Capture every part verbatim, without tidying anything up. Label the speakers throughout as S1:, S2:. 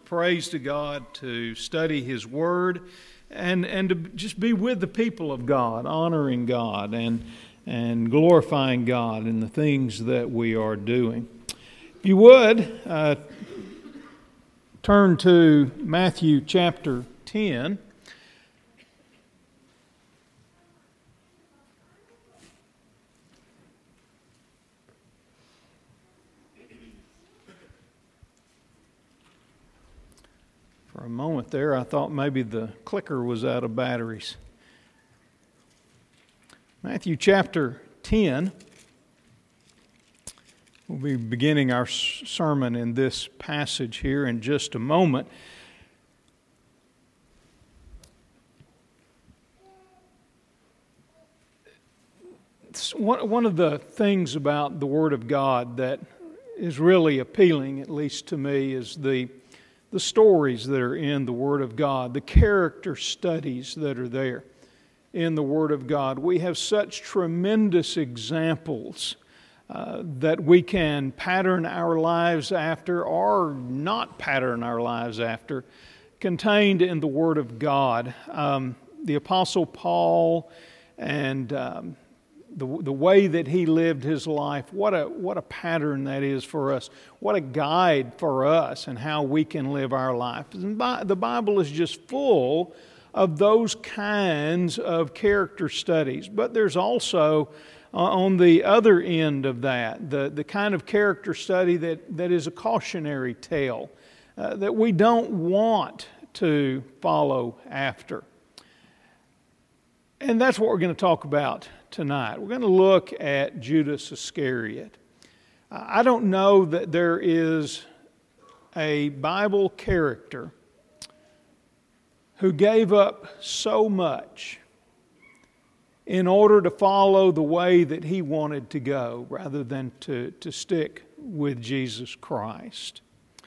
S1: praise to God, to study His Word, and, and to just be with the people of God, honoring God and, and glorifying God in the things that we are doing. If you would, uh, turn to Matthew chapter ten. For a moment there, I thought maybe the clicker was out of batteries. Matthew chapter ten. We'll be beginning our sermon in this passage here in just a moment. One of the things about the Word of God that is really appealing, at least to me, is the the stories that are in the Word of God, the character studies that are there in the Word of God. We have such tremendous examples uh, that we can pattern our lives after or not pattern our lives after, contained in the Word of God. Um, the Apostle Paul and um, The, the way that he lived his life, what a what a pattern that is for us. What a guide for us and how we can live our life. And by, the Bible is just full of those kinds of character studies. But there's also, uh, on the other end of that, the, the kind of character study that, that is a cautionary tale, uh, that we don't want to follow after. And that's what we're going to talk about tonight. We're going to look at Judas Iscariot. I don't know that there is a Bible character who gave up so much in order to follow the way that he wanted to go rather than to, to stick with Jesus Christ.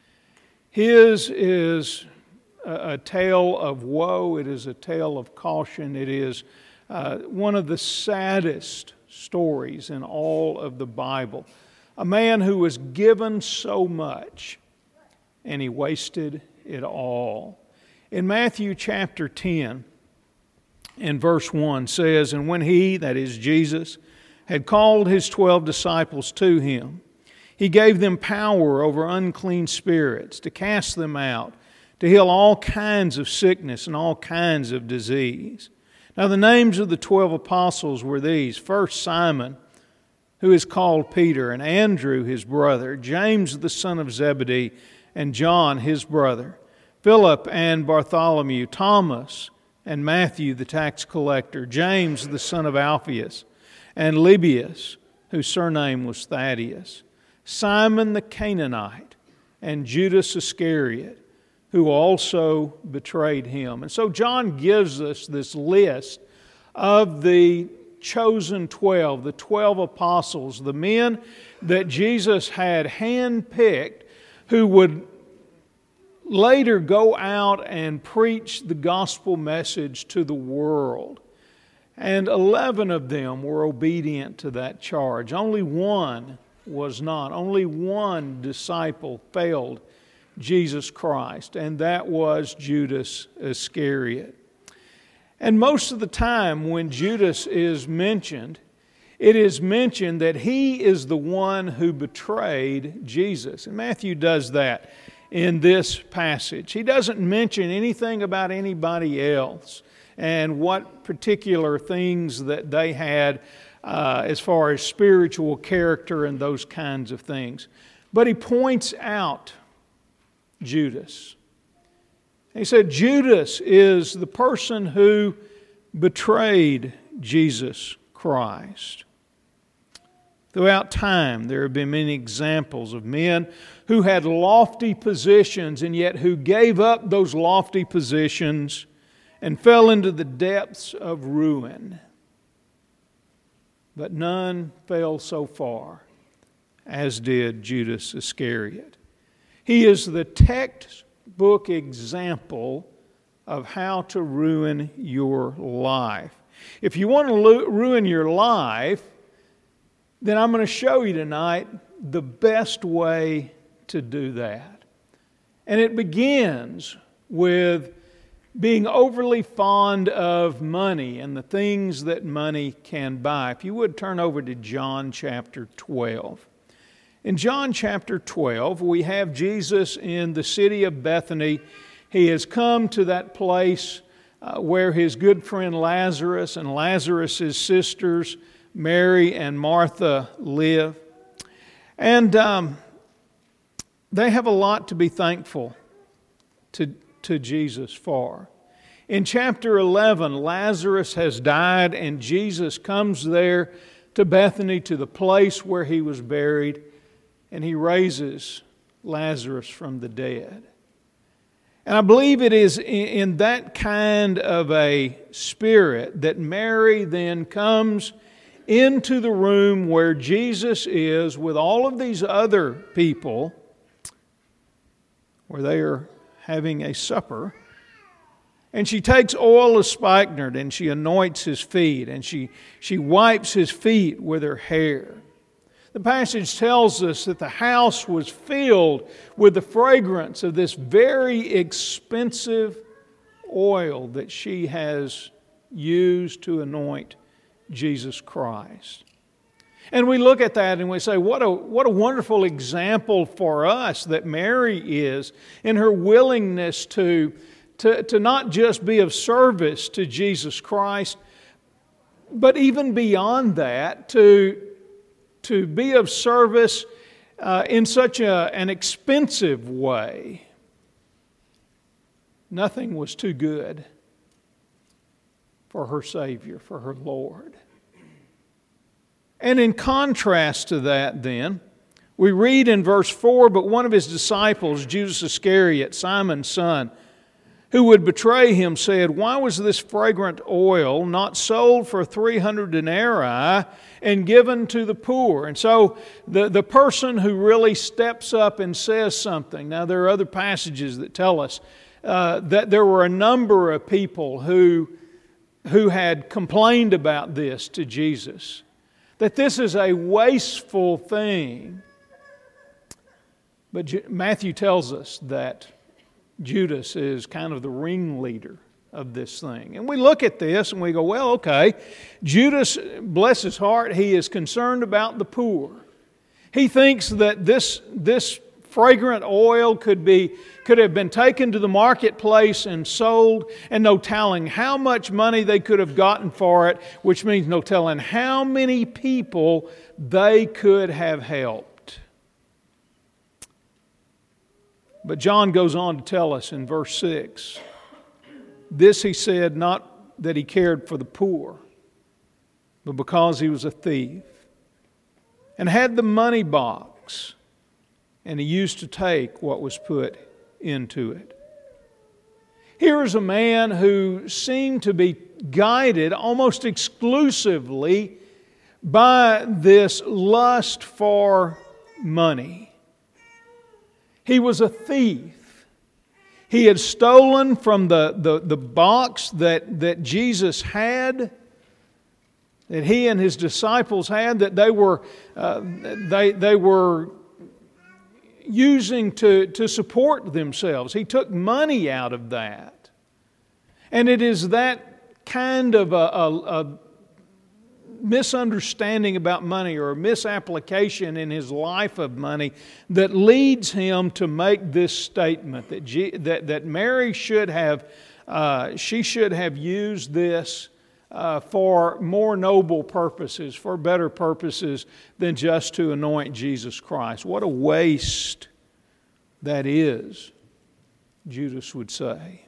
S1: His is a, a tale of woe. It is a tale of caution. It is Uh, one of the saddest stories in all of the Bible. A man who was given so much and he wasted it all. In Matthew chapter ten and verse one says, "And when he," that is Jesus, "had called his twelve disciples to him, he gave them power over unclean spirits to cast them out, to heal all kinds of sickness and all kinds of disease. Now the names of the twelve apostles were these: first Simon, who is called Peter, and Andrew his brother, James the son of Zebedee, and John his brother, Philip and Bartholomew, Thomas and Matthew the tax collector, James the son of Alphaeus, and Lebbaeus, whose surname was Thaddeus, Simon the Canaanite, and Judas Iscariot, who also betrayed him." And so John gives us this list of the chosen twelve, the twelve apostles, the men that Jesus had handpicked who would later go out and preach the gospel message to the world. And eleven of them were obedient to that charge. Only one was not. Only one disciple failed Jesus Christ, and that was Judas Iscariot. And most of the time when Judas is mentioned, it is mentioned that he is the one who betrayed Jesus. And Matthew does that in this passage. He doesn't mention anything about anybody else and what particular things that they had uh, as far as spiritual character and those kinds of things. But he points out Judas. He said Judas is the person who betrayed Jesus Christ. Throughout time, there have been many examples of men who had lofty positions and yet who gave up those lofty positions and fell into the depths of ruin. But none fell so far as did Judas Iscariot. He is the textbook example of how to ruin your life. If you want to lo- ruin your life, then I'm going to show you tonight the best way to do that. And it begins with being overly fond of money and the things that money can buy. If you would turn over to John chapter twelve. In John chapter twelve, we have Jesus in the city of Bethany. He has come to that place uh, where his good friend Lazarus and Lazarus' sisters, Mary and Martha, live. And um, they have a lot to be thankful to to Jesus for. In chapter eleven, Lazarus has died and Jesus comes there to Bethany, to the place where he was buried, and he raises Lazarus from the dead. And I believe it is in that kind of a spirit that Mary then comes into the room where Jesus is with all of these other people, where they are having a supper, and she takes oil of spikenard and she anoints his feet and she, she wipes his feet with her hair. The passage tells us that the house was filled with the fragrance of this very expensive oil that she has used to anoint Jesus Christ. And we look at that and we say, what a, what a wonderful example for us that Mary is in her willingness to, to, to not just be of service to Jesus Christ, but even beyond that, to, to be of service uh, in such a, an expensive way. Nothing was too good for her Savior, for her Lord. And in contrast to that then, we read in verse four, but one of his disciples, Judas Iscariot, Simon's son, who would betray him, said, why was this fragrant oil not sold for three hundred denarii and given to the poor? And so the, the person who really steps up and says something, now there are other passages that tell us uh, that there were a number of people who, who had complained about this to Jesus, that this is a wasteful thing. But Matthew tells us that Judas is kind of the ringleader of this thing. And we look at this and we go, well, okay, Judas, bless his heart, he is concerned about the poor. He thinks that this, this fragrant oil could be could have been taken to the marketplace and sold, and no telling how much money they could have gotten for it, which means no telling how many people they could have helped. But John goes on to tell us in verse six, this he said not that he cared for the poor, but because he was a thief and had the money box, and he used to take what was put into it. Here is a man who seemed to be guided almost exclusively by this lust for money. He was a thief. He had stolen from the, the, the box that, that Jesus had, that he and his disciples had, that they were, uh, they, they were using to, to support themselves. He took money out of that. And it is that kind of a, a, a misunderstanding about money or a misapplication in his life of money that leads him to make this statement that, G, that, that Mary should have, uh, she should have used this Uh, for more noble purposes, for better purposes than just to anoint Jesus Christ. What a waste that is, Judas would say.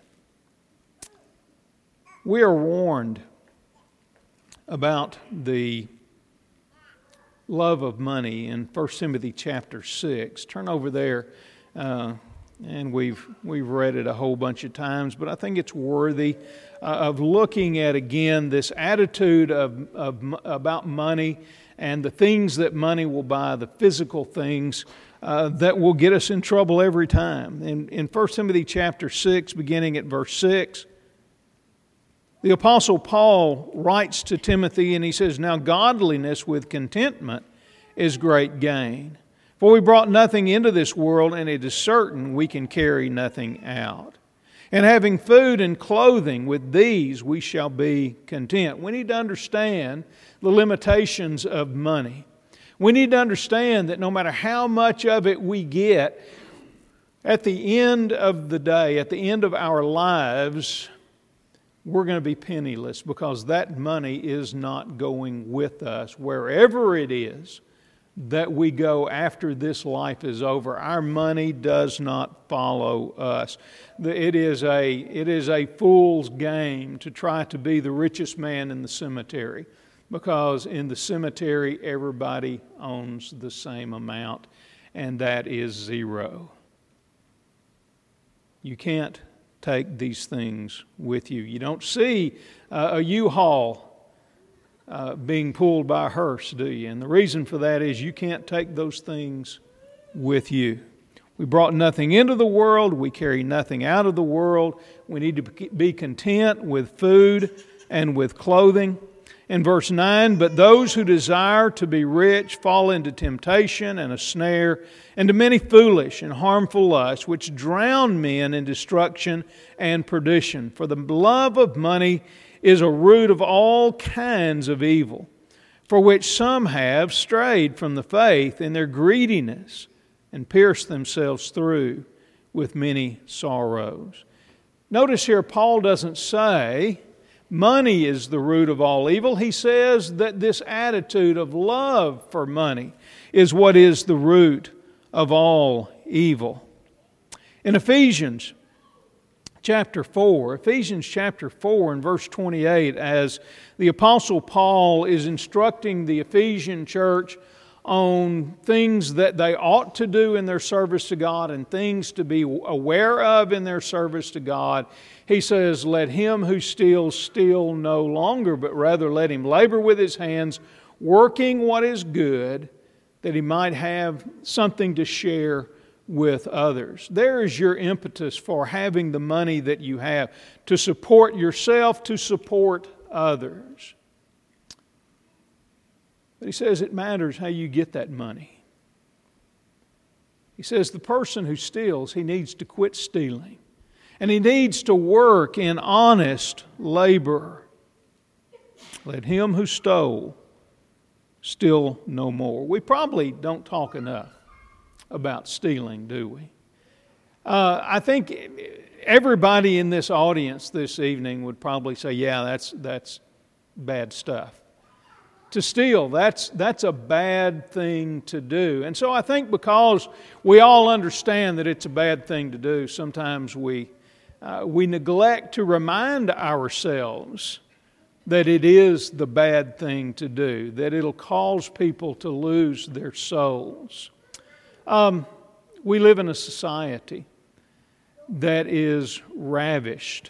S1: We are warned about the love of money in First Timothy chapter six. Turn over there, uh, and we've, we've read it a whole bunch of times, but I think it's worthy Uh, of looking at again this attitude of, of about money and the things that money will buy, the physical things uh, that will get us in trouble every time. In, in First Timothy chapter six, beginning at verse six, the Apostle Paul writes to Timothy and he says, now godliness with contentment is great gain. For we brought nothing into this world, and it is certain we can carry nothing out. And having food and clothing, with these we shall be content. We need to understand the limitations of money. We need to understand that no matter how much of it we get, at the end of the day, at the end of our lives, we're going to be penniless because that money is not going with us wherever it is that we go after this life is over. Our money does not follow us. It is a, it is a fool's game to try to be the richest man in the cemetery, because in the cemetery everybody owns the same amount, and that is zero. You can't take these things with you. You don't see uh, a U-Haul Uh, being pulled by a hearse, do you? And the reason for that is you can't take those things with you. We brought nothing into the world. We carry nothing out of the world. We need to be content with food and with clothing. In verse nine, but those who desire to be rich fall into temptation and a snare, and to many foolish and harmful lusts, which drown men in destruction and perdition. For the love of money is a root of all kinds of evil, for which some have strayed from the faith in their greediness and pierced themselves through with many sorrows. Notice here, Paul doesn't say money is the root of all evil. He says that this attitude of love for money is what is the root of all evil. In Ephesians chapter four, Ephesians chapter four and verse twenty-eight, as the Apostle Paul is instructing the Ephesian church on things that they ought to do in their service to God and things to be aware of in their service to God, he says, let him who steals steal no longer, but rather let him labor with his hands, working what is good, that he might have something to share with others. There is your impetus for having the money that you have, to support yourself, to support others. But he says it matters how you get that money. He says the person who steals, he needs to quit stealing. And he needs to work in honest labor. Let him who stole steal no more. We probably don't talk enough about stealing, do we? Uh, I think everybody in this audience this evening would probably say, yeah, that's that's bad stuff. To steal, that's that's a bad thing to do. And so I think because we all understand that it's a bad thing to do, sometimes we uh, we neglect to remind ourselves that it is the bad thing to do, that it'll cause people to lose their souls. Um, we live in a society that is ravished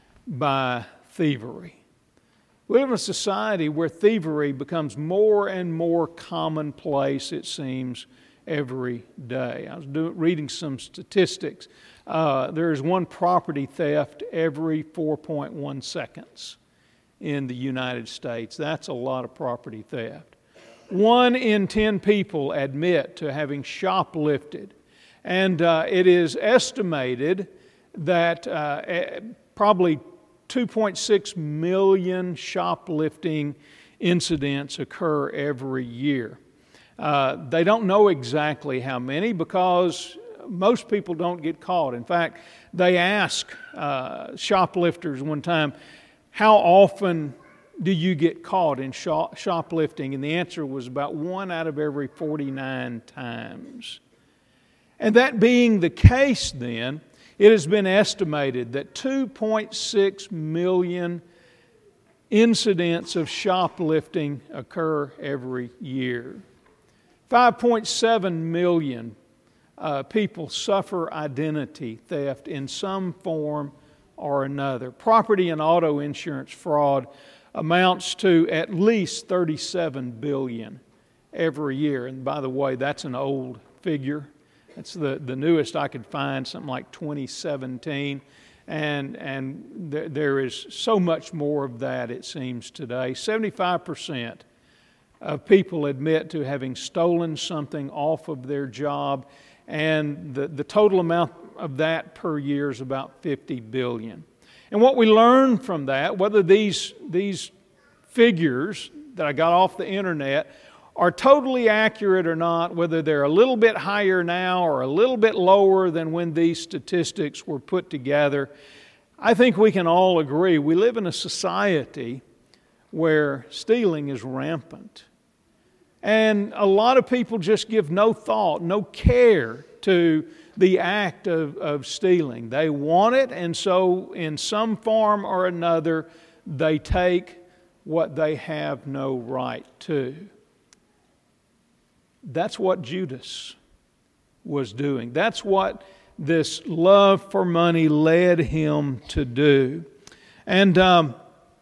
S1: by thievery. We live in a society where thievery becomes more and more commonplace, it seems, every day. I was do, reading some statistics. Uh, there is one property theft every four point one seconds in the United States. That's a lot of property theft. One in ten people admit to having shoplifted. And uh, it is estimated that uh, probably two point six million shoplifting incidents occur every year. Uh, they don't know exactly how many because most people don't get caught. In fact, they asked uh, shoplifters one time, how often do you get caught in shop- shoplifting? And the answer was about one out of every forty-nine times. And that being the case then, it has been estimated that two point six million incidents of shoplifting occur every year. five point seven million uh, people suffer identity theft in some form or another. Property and auto insurance fraud amounts to at least thirty-seven billion dollars every year. And by the way, that's an old figure. It's the, the newest I could find, something like twenty seventeen. And, and th- there is so much more of that, it seems, today. seventy-five percent of people admit to having stolen something off of their job, and the, the total amount of that per year is about fifty billion. And what we learn from that, whether these, these figures that I got off the internet are totally accurate or not, whether they're a little bit higher now or a little bit lower than when these statistics were put together, I think we can all agree we live in a society where stealing is rampant. And a lot of people just give no thought, no care to the act of, of stealing. They want it, and so in some form or another, they take what they have no right to. That's what Judas was doing. That's what this love for money led him to do. And um,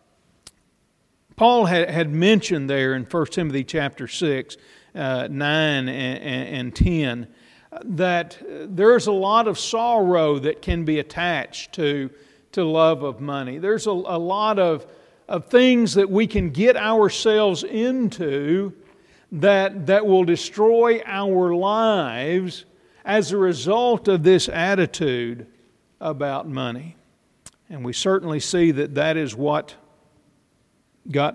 S1: Paul had, had mentioned there in First Timothy chapter six, uh, nine and, and ten, that there's a lot of sorrow that can be attached to, to love of money. There's a, a lot of, of things that we can get ourselves into that, that will destroy our lives as a result of this attitude about money. And we certainly see that that is what got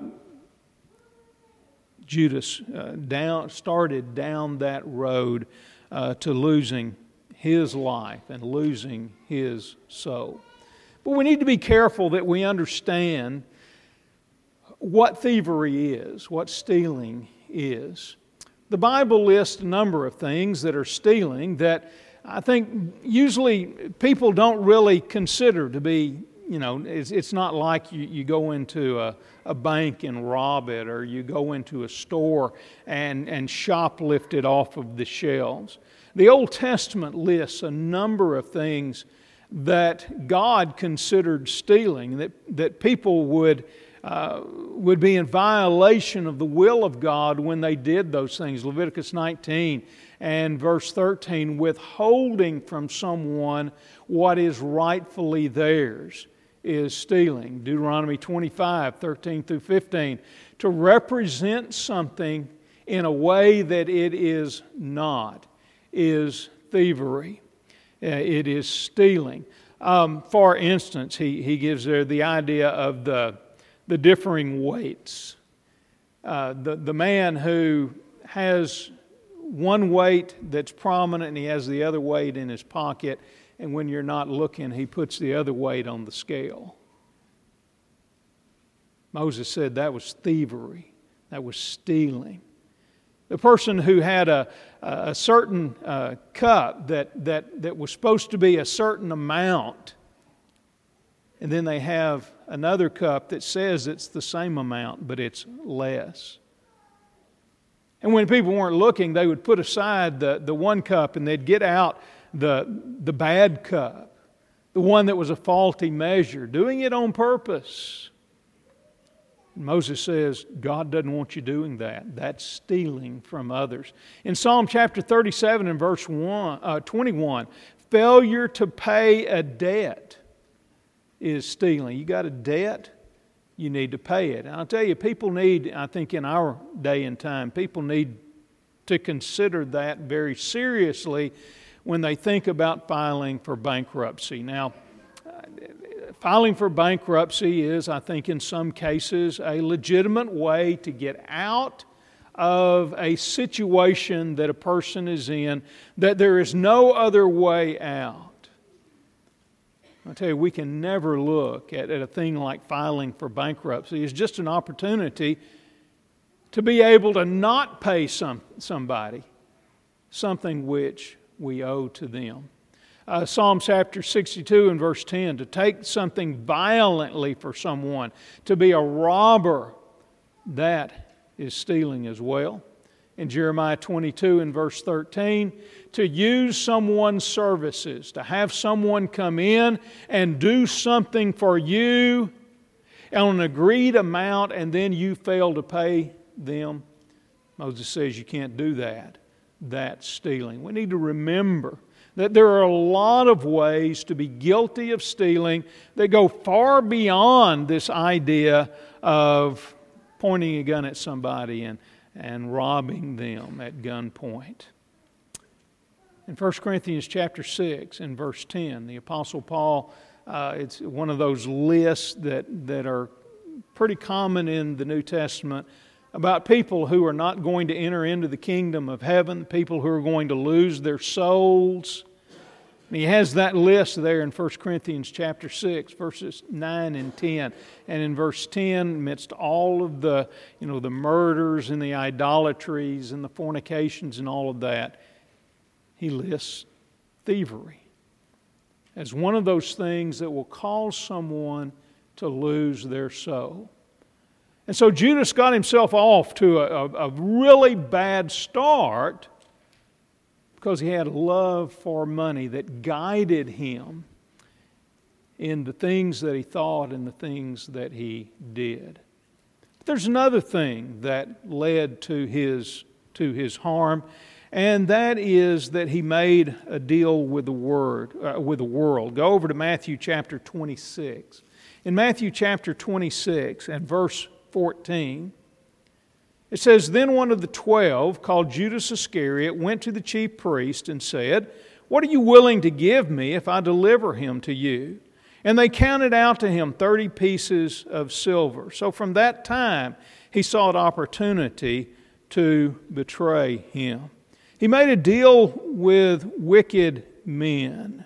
S1: Judas uh, down, started down that road uh, to losing his life and losing his soul. But we need to be careful that we understand what thievery is, what stealing is. The Bible lists a number of things that are stealing that I think usually people don't really consider to be, you know, it's, it's not like you, you go into a, a bank and rob it, or you go into a store and, and shoplift it off of the shelves. The Old Testament lists a number of things that God considered stealing, that, that people would Uh, would be in violation of the will of God when they did those things. Leviticus nineteen and verse thirteen, withholding from someone what is rightfully theirs is stealing. Deuteronomy twenty-five, thirteen through fifteen, to represent something in a way that it is not is thievery. Uh, it is stealing. Um, for instance, he, he gives there the idea of the the differing weights. Uh, the, the man who has one weight that's prominent and he has the other weight in his pocket, and when you're not looking, he puts the other weight on the scale. Moses said that was thievery. That was stealing. The person who had a, a certain uh, cup that, that, that was supposed to be a certain amount, and then they have another cup that says it's the same amount, but it's less. And when people weren't looking, they would put aside the, the one cup and they'd get out the, the bad cup, the one that was a faulty measure, doing it on purpose. And Moses says, God doesn't want you doing that. That's stealing from others. In Psalm chapter thirty-seven and verse one, uh, twenty-one, failure to pay a debt is stealing. You got a debt, you need to pay it. And I'll tell you, people need, I think in our day and time, people need to consider that very seriously when they think about filing for bankruptcy. Now, filing for bankruptcy is, I think in some cases, a legitimate way to get out of a situation that a person is in, that there is no other way out. I tell you, we can never look at, at a thing like filing for bankruptcy as just an opportunity to be able to not pay some, somebody something which we owe to them. Uh, Psalm chapter sixty-two and verse ten, to take something violently for someone, to be a robber, that is stealing as well. In Jeremiah twenty-two and verse thirteen, to use someone's services, to have someone come in and do something for you on an agreed amount and then you fail to pay them. Moses says you can't do that. That's stealing. We need to remember that there are a lot of ways to be guilty of stealing that go far beyond this idea of pointing a gun at somebody and and robbing them at gunpoint. In First Corinthians chapter six and verse ten, the Apostle Paul, uh, it's one of those lists that, that are pretty common in the New Testament about people who are not going to enter into the kingdom of heaven, people who are going to lose their souls. And he has that list there in First Corinthians chapter six, verses nine and ten. And in verse ten, amidst all of the, you know, the murders and the idolatries and the fornications and all of that, he lists thievery as one of those things that will cause someone to lose their soul. And so Judas got himself off to a, a, a really bad start because he had a love for money that guided him in the things that he thought and the things that he did. But there's another thing that led to his, to his harm, and that is that he made a deal with the word, uh, with the world. Go over to Matthew chapter twenty-six. In Matthew chapter twenty-six and verse fourteen, it says, "Then one of the twelve, called Judas Iscariot, went to the chief priest and said, 'What are you willing to give me if I deliver him to you?' And they counted out to him thirty pieces of silver. So from that time he sought opportunity to betray him." He made a deal with wicked men.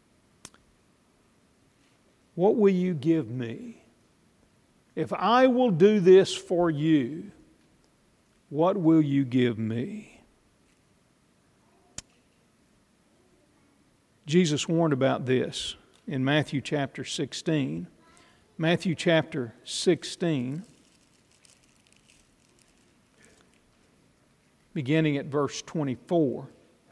S1: What will you give me? If I will do this for you, what will you give me? Jesus warned about this in Matthew chapter sixteen. Matthew chapter sixteen, beginning at verse twenty-four.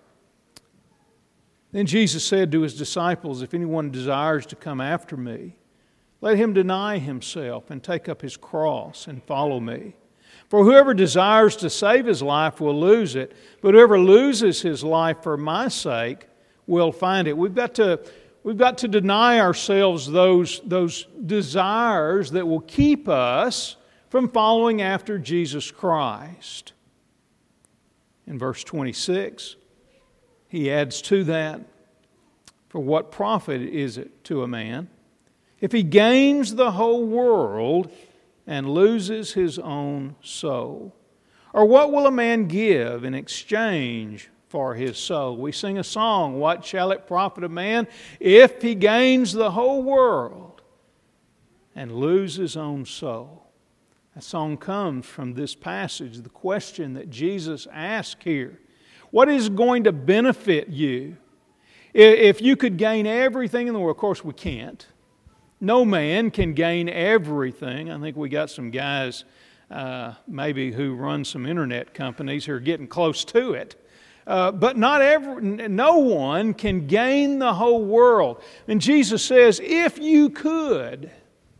S1: "Then Jesus said to his disciples, 'If anyone desires to come after me, let him deny himself and take up his cross and follow me. For whoever desires to save his life will lose it, but whoever loses his life for my sake will find it.'" We've got to, we've got to deny ourselves those, those desires that will keep us from following after Jesus Christ. In verse twenty-six, he adds to that, "For what profit is it to a man if he gains the whole world and loses his own soul? Or what will a man give in exchange for his soul?" We sing a song, "What shall it profit a man if he gains the whole world and loses his own soul?" That song comes from this passage, the question that Jesus asked here. What is going to benefit you if you could gain everything in the world? Of course, we can't. No man can gain everything. I think we got some guys uh, maybe who run some internet companies who are getting close to it. Uh, but not every, no one can gain the whole world. And Jesus says, if you could,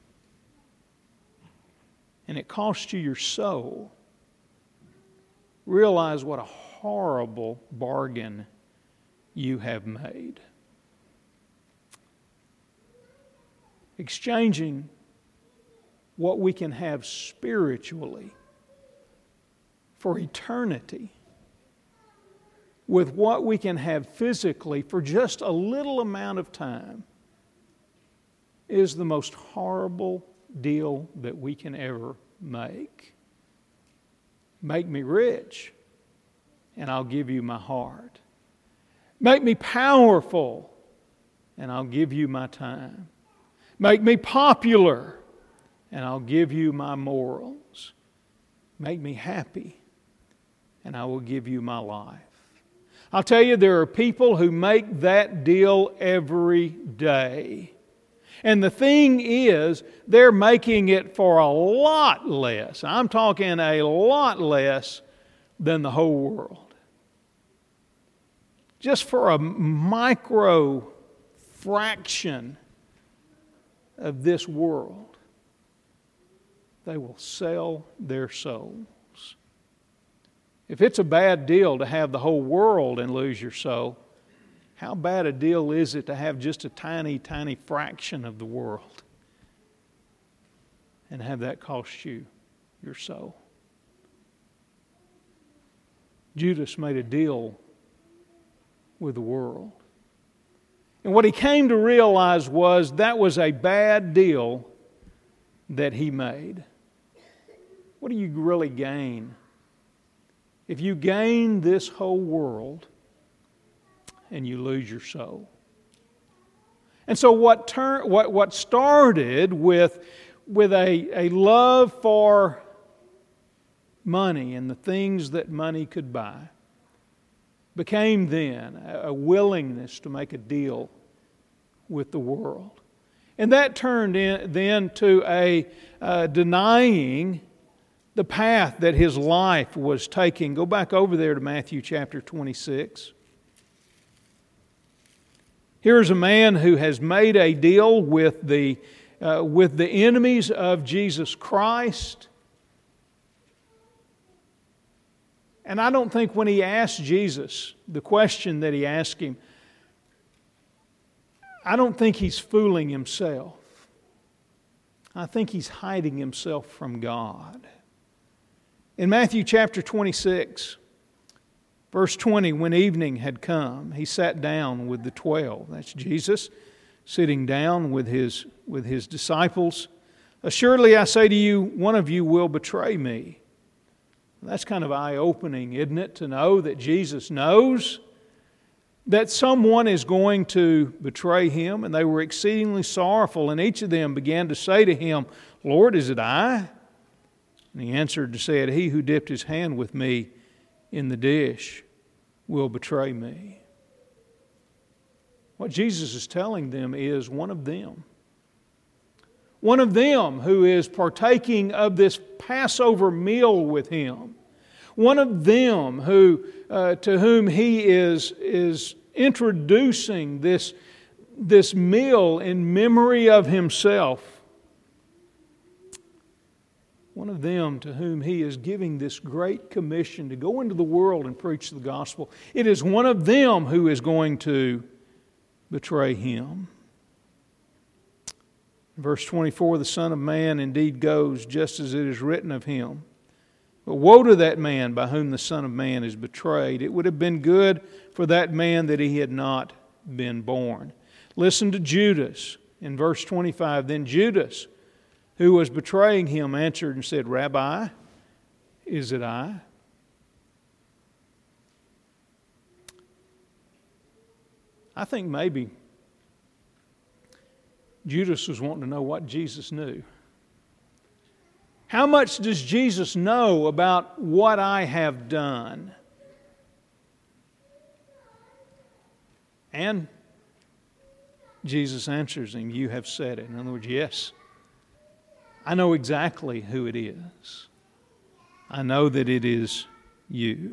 S1: and it cost you your soul, realize what a horrible bargain you have made. Exchanging what we can have spiritually for eternity with what we can have physically for just a little amount of time is the most horrible deal that we can ever make. Make me rich, and I'll give you my heart. Make me powerful, and I'll give you my time. Make me popular, and I'll give you my morals. Make me happy, and I will give you my life. I'll tell you, there are people who make that deal every day. And the thing is, they're making it for a lot less. I'm talking a lot less than the whole world. Just for a micro fraction of this world, they will sell their souls. If it's a bad deal to have the whole world and lose your soul, how bad a deal is it to have just a tiny, tiny fraction of the world and have that cost you your soul? Judas made a deal with the world. And what he came to realize was that was a bad deal that he made. What do you really gain if you gain this whole world and you lose your soul? And so what turn, what, what started with, with a, a love for money and the things that money could buy became then a willingness to make a deal with the world. And that turned in, then to a uh, denying the path that his life was taking. Go back over there to Matthew chapter twenty-six. Here's a man who has made a deal with the, uh, with the enemies of Jesus Christ. And I don't think when he asked Jesus the question that he asked him, I don't think he's fooling himself. I think he's hiding himself from God. In Matthew chapter twenty-six, verse twenty, when evening had come, he sat down with the twelve. That's Jesus sitting down with his, with his disciples. Assuredly, I say to you, one of you will betray me. That's kind of eye-opening, isn't it, to know that Jesus knows that someone is going to betray him, and they were exceedingly sorrowful, and each of them began to say to him, Lord, is it I? And he answered and said, He who dipped his hand with me in the dish will betray me. What Jesus is telling them is one of them. One of them who is partaking of this Passover meal with him. One of them who, uh, to whom he is, is introducing this, this meal in memory of himself. One of them to whom he is giving this great commission to go into the world and preach the gospel. It is one of them who is going to betray him. Verse twenty-four, the Son of Man indeed goes just as it is written of him. But woe to that man by whom the Son of Man is betrayed. It would have been good for that man that he had not been born. Listen to Judas in verse twenty-five. Then Judas, who was betraying him, answered and said, Rabbi, is it I? I think maybe Judas was wanting to know what Jesus knew. How much does Jesus know about what I have done? And Jesus answers him, you have said it. In other words, yes, I know exactly who it is. I know that it is you.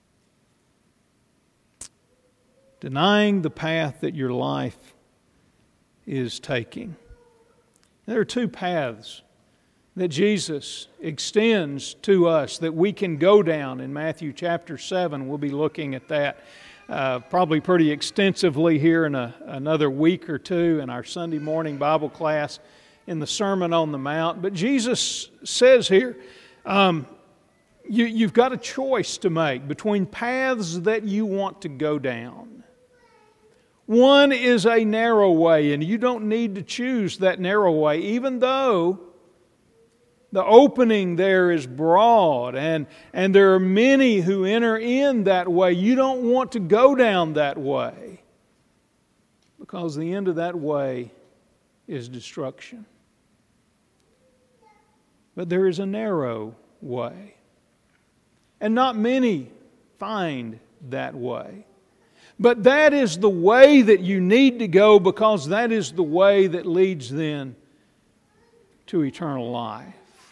S1: Denying the path that your life is taking. There are two paths that Jesus extends to us that we can go down in Matthew chapter seven. We'll be looking at that uh, probably pretty extensively here in a, another week or two in our Sunday morning Bible class in the Sermon on the Mount. But Jesus says here, um, you, you've got a choice to make between paths that you want to go down. One is a narrow way, and you don't need to choose that narrow way, even though the opening there is broad, and, and there are many who enter in that way. You don't want to go down that way, because the end of that way is destruction. But there is a narrow way, and not many find that way. But that is the way that you need to go, because that is the way that leads then to eternal life.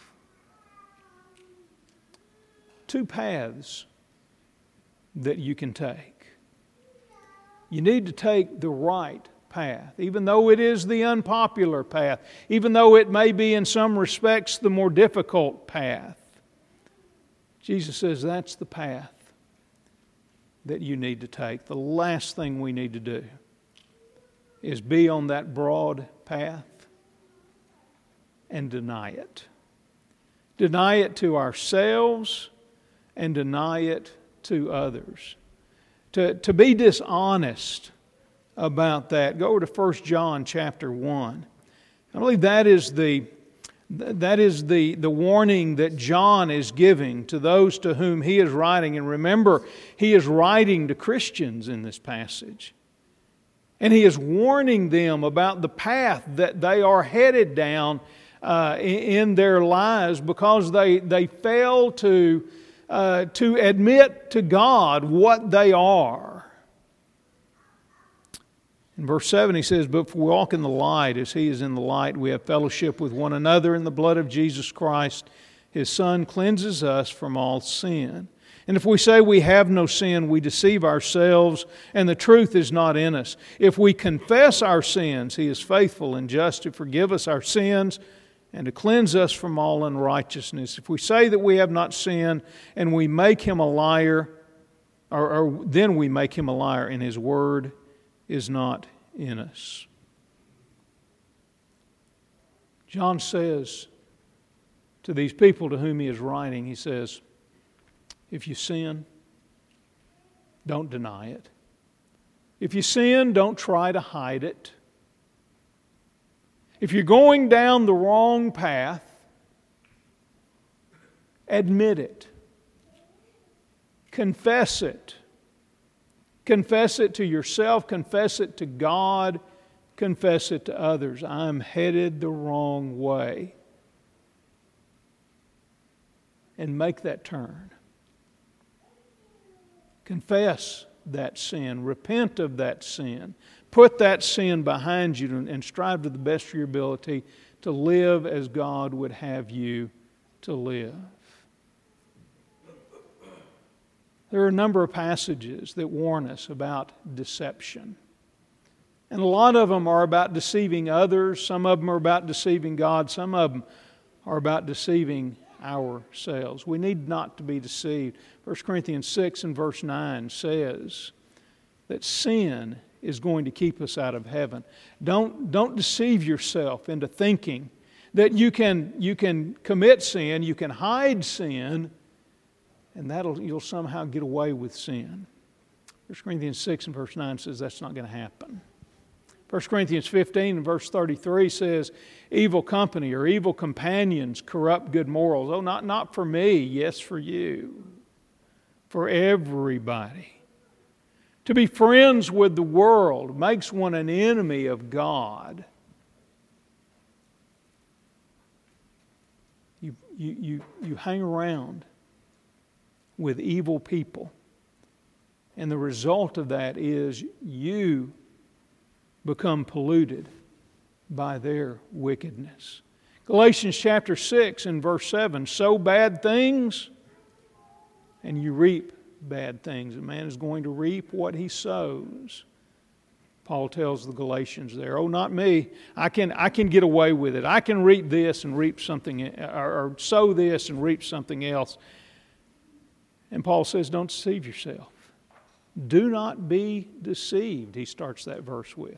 S1: Two paths that you can take. You need to take the right path, even though it is the unpopular path, even though it may be in some respects the more difficult path. Jesus says that's the path that you need to take. The last thing we need to do is be on that broad path and deny it. Deny it to ourselves and deny it to others. To, to be dishonest about that. Go over to First John chapter one. I believe that is the that is the, the warning that John is giving to those to whom he is writing. And remember, he is writing to Christians in this passage. And he is warning them about the path that they are headed down uh, in their lives because they, they fail to, uh, to admit to God what they are. In verse seven he says, "But if we walk in the light as He is in the light, we have fellowship with one another, and the blood of Jesus Christ, His Son, cleanses us from all sin. And if we say we have no sin, we deceive ourselves, and the truth is not in us. If we confess our sins, He is faithful and just to forgive us our sins and to cleanse us from all unrighteousness. If we say that we have not sinned, and we make Him a liar, or, or then we make Him a liar, and His word is not in us." John says to these people to whom he is writing, he says, if you sin, don't deny it. If you sin, don't try to hide it. If you're going down the wrong path, admit it. Confess it. Confess it to yourself, confess it to God, confess it to others. I'm headed the wrong way. And make that turn. Confess that sin. Repent of that sin. Put that sin behind you and strive to the best of your ability to live as God would have you to live. There are a number of passages that warn us about deception. And a lot of them are about deceiving others. Some of them are about deceiving God. Some of them are about deceiving ourselves. We need not to be deceived. First Corinthians six and verse nine says that sin is going to keep us out of heaven. Don't, don't deceive yourself into thinking that you can, you can commit sin, you can hide sin, and that'll you'll somehow get away with sin. First Corinthians six and verse nine says that's not going to happen. First Corinthians fifteen and verse thirty-three says, evil company or evil companions corrupt good morals. Oh, not, not for me, yes, for you. For everybody. To be friends with the world makes one an enemy of God. You, you, you, you hang around with evil people. And the result of that is you become polluted by their wickedness. Galatians chapter six and verse seven, sow bad things and you reap bad things. A man is going to reap what he sows. Paul tells the Galatians there, oh, not me. I can, I can get away with it. I can reap this and reap something, or, or sow this and reap something else. And Paul says, don't deceive yourself. Do not be deceived, he starts that verse with.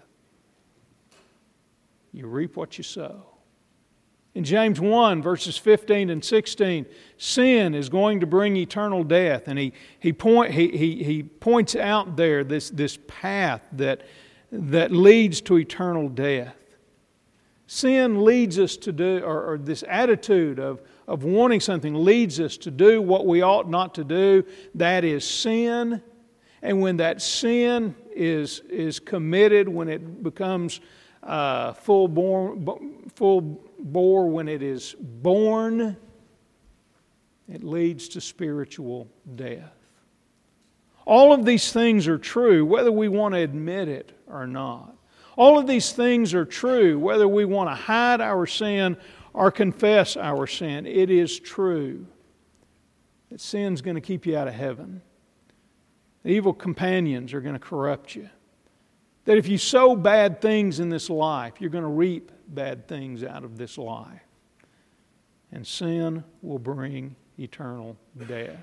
S1: You reap what you sow. In James one, verses fifteen and sixteen, sin is going to bring eternal death. And he, he, point, he, he, he points out there this, this path that, that leads to eternal death. Sin leads us to do, or, or this attitude of, of wanting something leads us to do what we ought not to do. That is sin. And when that sin is, is committed, when it becomes uh, full born, full bore, when it is born, it leads to spiritual death. All of these things are true, whether we want to admit it or not. All of these things are true, whether we want to hide our sin or confess our sin. It is true that sin's going to keep you out of heaven. The evil companions are going to corrupt you. That if you sow bad things in this life, you're going to reap bad things out of this life. And sin will bring eternal death.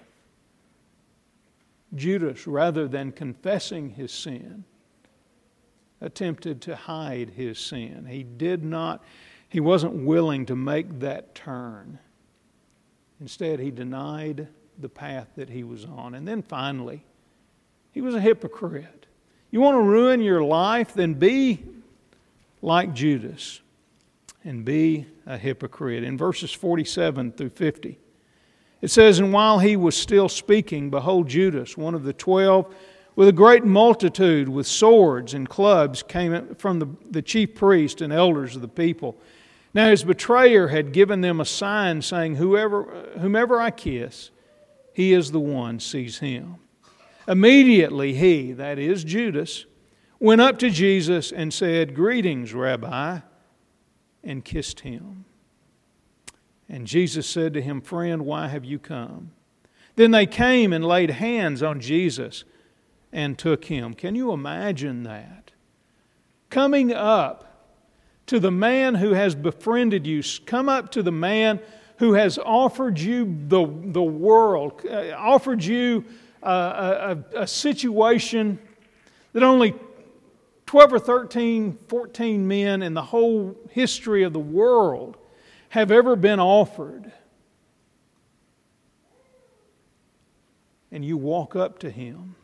S1: Judas, rather than confessing his sin, attempted to hide his sin. He did not, he wasn't willing to make that turn. Instead, he denied the path that he was on. And then finally, he was a hypocrite. You want to ruin your life? Then be like Judas and be a hypocrite. In verses forty-seven through fifty, it says, "And while he was still speaking, behold, Judas, one of the twelve, with a great multitude with swords and clubs, came from the, the chief priest and elders of the people. Now his betrayer had given them a sign, saying, Whoever, whomever I kiss, he is the one, seize him. Immediately he," that is Judas, "went up to Jesus and said, Greetings, Rabbi, and kissed him. And Jesus said to him, Friend, why have you come? Then they came and laid hands on Jesus and took him." Can you imagine that? Coming up to the man who has befriended you, come up to the man who has offered you the, the world, uh, offered you uh, a, a situation that only twelve or thirteen, fourteen men in the whole history of the world have ever been offered. And you walk up to him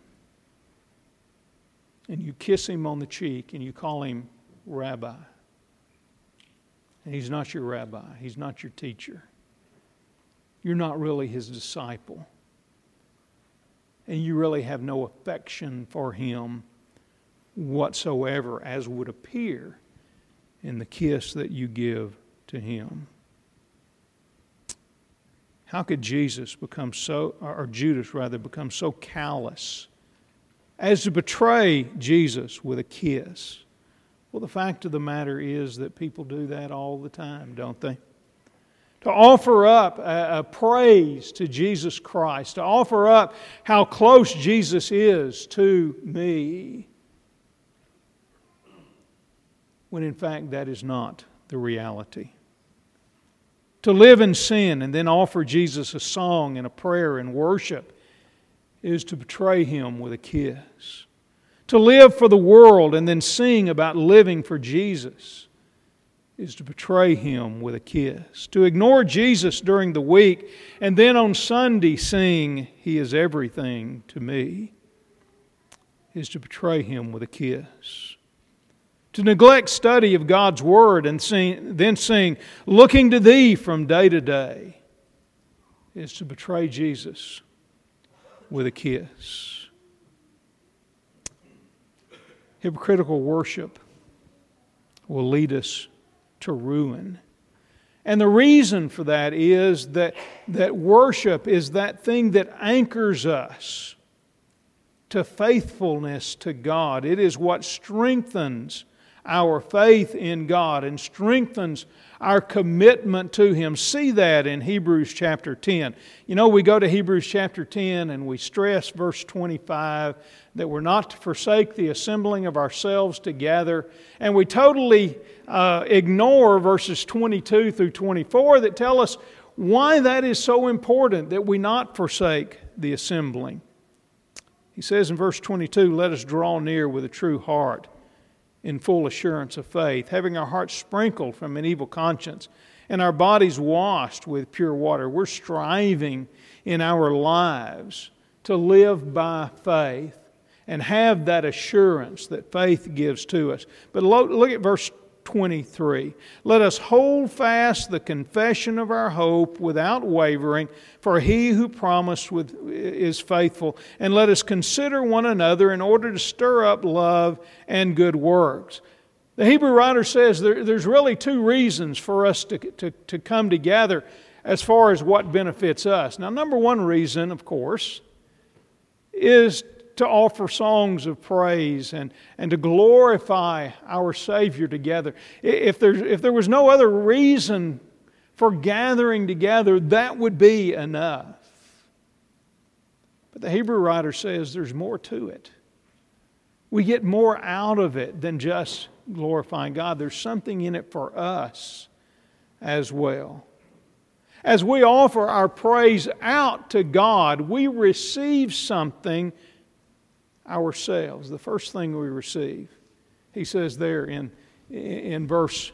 S1: and you kiss him on the cheek and you call him Rabbi. And he's not your rabbi. He's not your teacher. You're not really his disciple. And you really have no affection for him whatsoever, as would appear in the kiss that you give to him. How could Jesus become so, or Judas rather, become so callous as to betray Jesus with a kiss? Well, the fact of the matter is that people do that all the time, don't they? To offer up a, a praise to Jesus Christ, to offer up how close Jesus is to me, when in fact that is not the reality. To live in sin and then offer Jesus a song and a prayer and worship is to betray him with a kiss. To live for the world and then sing about living for Jesus is to betray him with a kiss. To ignore Jesus during the week and then on Sunday sing, He is everything to me, is to betray him with a kiss. To neglect study of God's Word and sing, then sing, Looking to Thee from day to day, is to betray Jesus with a kiss. Hypocritical worship will lead us to ruin. And the reason for that is that, that worship is that thing that anchors us to faithfulness to God. It is what strengthens our faith in God and strengthens our commitment to Him. See that in Hebrews chapter ten. You know, we go to Hebrews chapter ten and we stress verse twenty-five that we're not to forsake the assembling of ourselves together, and we totally uh, ignore verses twenty-two through twenty-four that tell us why that is so important that we not forsake the assembling. He says in verse twenty-two, Let us draw near with a true heart in full assurance of faith, having our hearts sprinkled from an evil conscience and our bodies washed with pure water. We're striving in our lives to live by faith and have that assurance that faith gives to us. But look at verse twenty-three. Let us hold fast the confession of our hope without wavering, for He who promised with, is faithful. And let us consider one another in order to stir up love and good works. The Hebrew writer says there, there's really two reasons for us to, to, to come together as far as what benefits us. Now, number one reason, of course, is to offer songs of praise and, and to glorify our Savior together. If there, if there was no other reason for gathering together, that would be enough. But the Hebrew writer says there's more to it. We get more out of it than just glorifying God. There's something in it for us as well. As we offer our praise out to God, we receive something ourselves. The first thing we receive, he says there in, in verse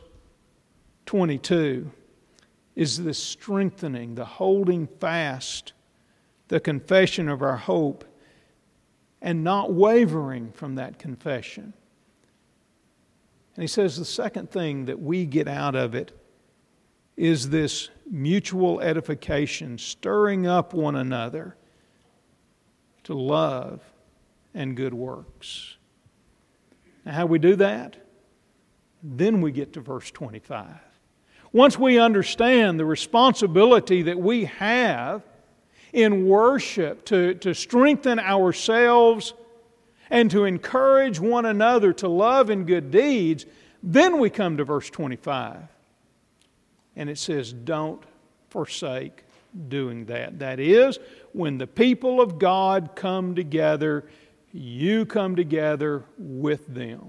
S1: twenty-two, is the strengthening, the holding fast the confession of our hope, and not wavering from that confession. And he says the second thing that we get out of it is this mutual edification, stirring up one another to love and good works. Now, how we do that? Then we get to verse twenty-five. Once we understand the responsibility that we have in worship to, to strengthen ourselves and to encourage one another to love and good deeds, then we come to verse twenty-five. And it says, don't forsake doing that. That is, when the people of God come together, you come together with them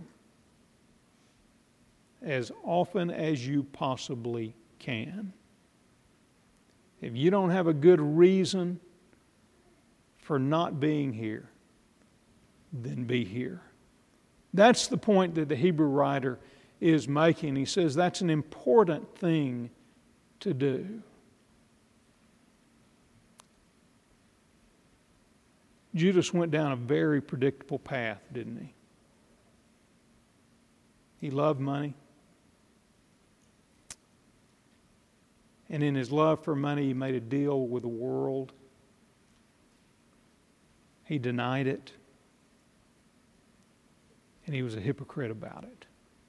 S1: as often as you possibly can. If you don't have a good reason for not being here, then be here. That's the point that the Hebrew writer is making. He says that's an important thing to do. Judas went down a very predictable path, didn't he? He loved money. And in his love for money, he made a deal with the world. He denied it. And he was a hypocrite about it.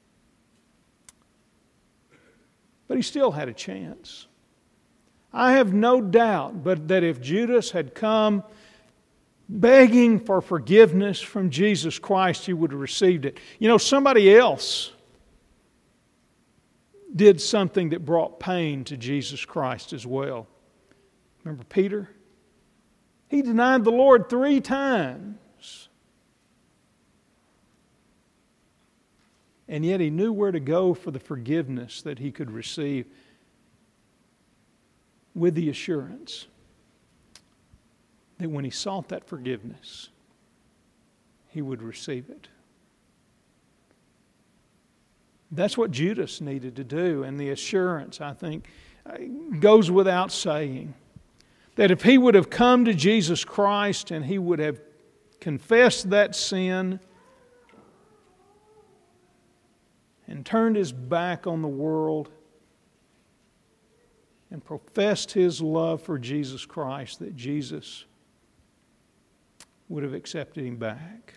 S1: But he still had a chance. I have no doubt but that if Judas had come begging for forgiveness from Jesus Christ, he would have received it. You know, somebody else did something that brought pain to Jesus Christ as well. Remember Peter? He denied the Lord three times. And yet he knew where to go for the forgiveness that he could receive, with the assurance that when he sought that forgiveness, he would receive it. That's what Judas needed to do, and the assurance, I think, goes without saying, that if he would have come to Jesus Christ and he would have confessed that sin and turned his back on the world and professed his love for Jesus Christ, that Jesus would have accepted him back.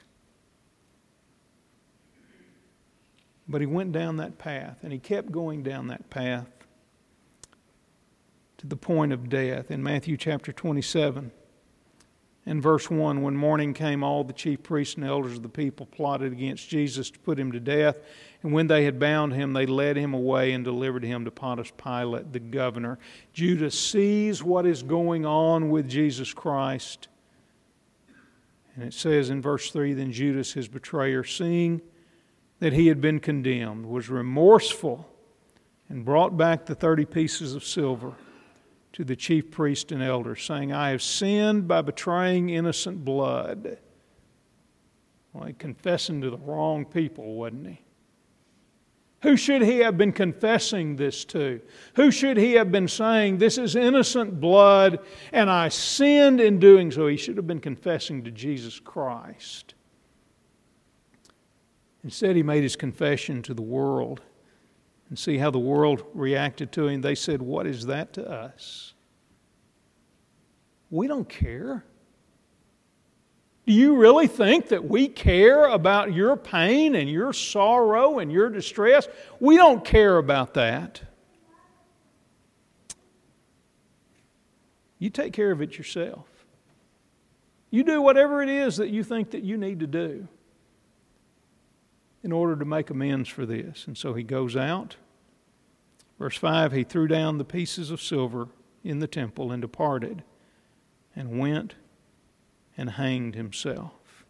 S1: But he went down that path, and he kept going down that path to the point of death. In Matthew chapter twenty-seven and verse one, when morning came, all the chief priests and elders of the people plotted against Jesus to put him to death. And when they had bound him, they led him away and delivered him to Pontius Pilate, the governor. Judas sees what is going on with Jesus Christ. And it says in verse three, then Judas, his betrayer, seeing that he had been condemned, was remorseful and brought back the thirty pieces of silver to the chief priest and elders, saying, I have sinned by betraying innocent blood. Well, he confessing to the wrong people, wasn't he? Who should he have been confessing this to? Who should he have been saying, this is innocent blood and I sinned in doing so? He should have been confessing to Jesus Christ. Instead, he made his confession to the world. And see how the world reacted to him. They said, what is that to us? We don't care. Do you really think that we care about your pain and your sorrow and your distress? We don't care about that. You take care of it yourself. You do whatever it is that you think that you need to do in order to make amends for this. And so he goes out. Verse five, he threw down the pieces of silver in the temple and departed and went and hanged himself.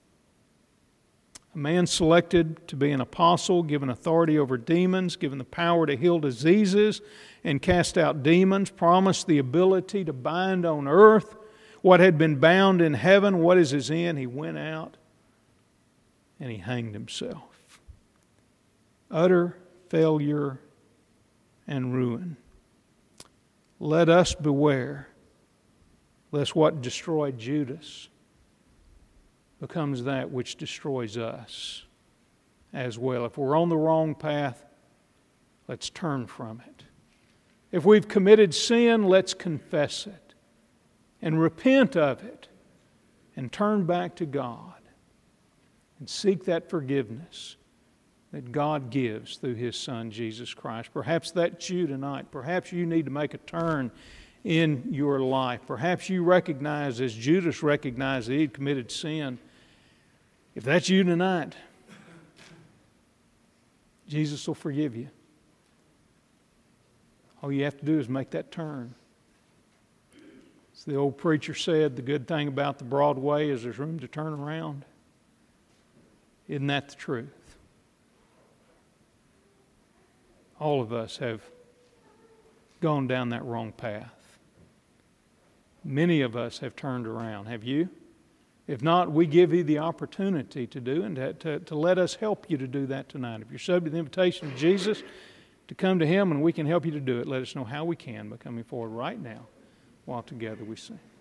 S1: A man selected to be an apostle, given authority over demons, given the power to heal diseases and cast out demons, promised the ability to bind on earth what had been bound in heaven. What is his end? He went out and he hanged himself. Utter failure and ruin. Let us beware lest what destroyed Judas becomes that which destroys us as well. If we're on the wrong path, let's turn from it. If we've committed sin, let's confess it and repent of it and turn back to God and seek that forgiveness that God gives through His Son, Jesus Christ. Perhaps that's you tonight. Perhaps you need to make a turn in your life. Perhaps you recognize, as Judas recognized, that he had committed sin. If that's you tonight, Jesus will forgive you. All you have to do is make that turn. As the old preacher said, the good thing about the broad way is there's room to turn around. Isn't that the truth? All of us have gone down that wrong path. Many of us have turned around. Have you? If not, we give you the opportunity to do and to, to, to let us help you to do that tonight. If you're subject to the invitation of Jesus to come to Him and we can help you to do it, let us know how we can by coming forward right now while together we sing.